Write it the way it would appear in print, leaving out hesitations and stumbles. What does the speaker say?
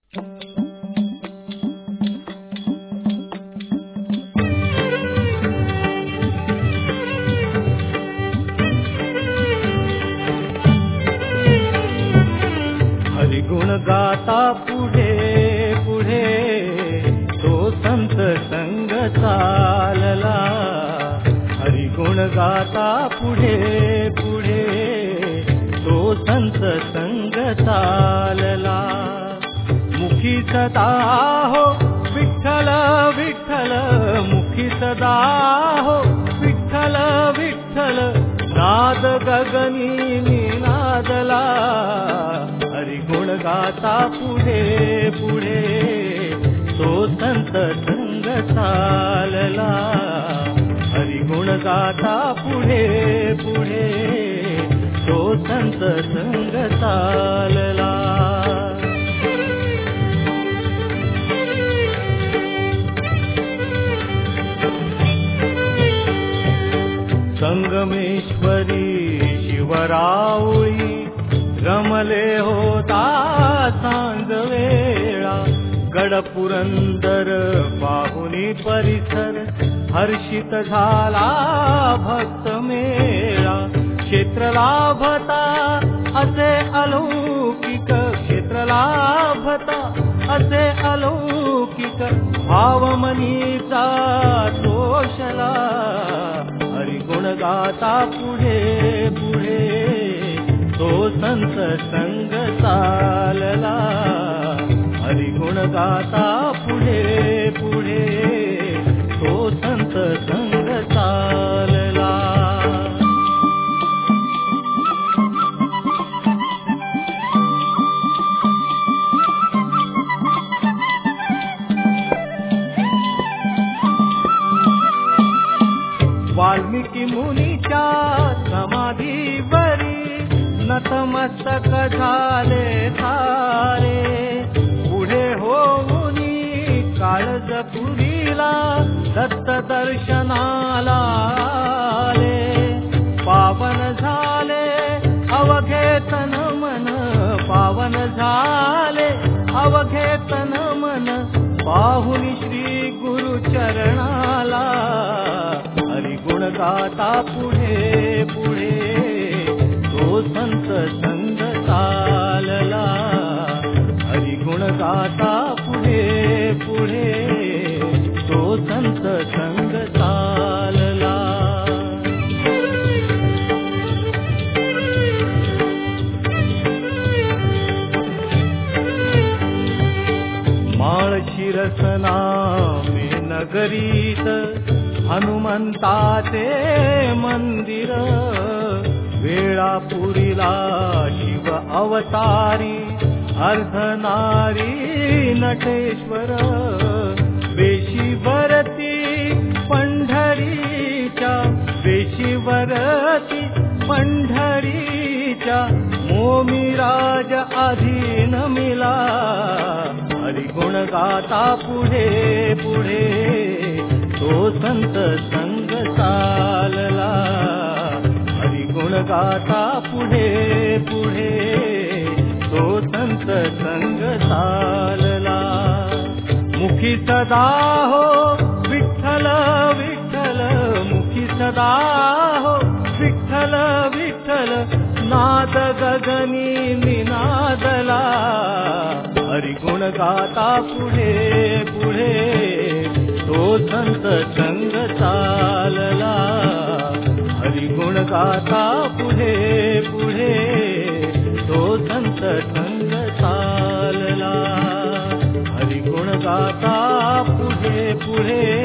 हरिगुण गाता पुढे पुढे तो संत संग चालला. हरिगुण गाता पुढे पुढे तो संत संग चालला. मुखी सदा हो विठ्ठल विठ्ठल, मुखी सदा हो विठ्ठल विठ्ठल, नाद गगनी निनादला. हरिगुण गाता पुढे पुढे तो संत संग चालला. हरिगुण गाता पुढे पुढे तो संत संग चालला. संगमेश्वरी शिवराऊळी रमले होता सांग वेळा. गड पुरंदर पाहुनी परिसर हर्षित झाला भक्त मेळा. क्षेत्र लाभता असे अलौकिक, क्षेत्र लाभता असे अलौकिक, भावमनीचा तोषला. हरिगुण गाता पुढे पुढे तो संत संग चालला. हरिगुण गाता पुढे पुढे तो संत संग चालला. वाल्मिकी मुनीच्या समाधीवरी नतमस्तक झाले सारे. पुढे होऊनी काळजपुरीला दत्त दर्शनाला आले. पावन झाले अवघे तन मन, पावन झाले अवघे तन मन, पाहुनी श्री गुरु चरणाला. हरिगुण गाता पुढे पुढे तो संत संग चालला. हरिगुण गाता पुढे पुढे तो संत संग चालला. माळशिरसना मे नगरीत हनुमंताचे मंदिर. वेळापुरीला शिव अवतारी अर्धनारी नटेश्वर. वेशीवरती पंढरीच्या, वेशीवरती पंढरीच्या, मोमीराज अधीन मिला. हरिगुण गाता पुढे पुढे तो संत संग चालला. हरिगुण गाता पुढे पुढे तो संत संग चालला. मुखी सदा हो विठ्ठल विठ्ठल, मुखी सदा हो विठ्ठल विठ्ठल, नाद गगनी निनादला. हरिगुण गाता पुढे पुढे तो संत संग चालला. हरिगुण गाता पुढे पुढे तो संत संग चालला. हरिगुण गाता पुढे पुढे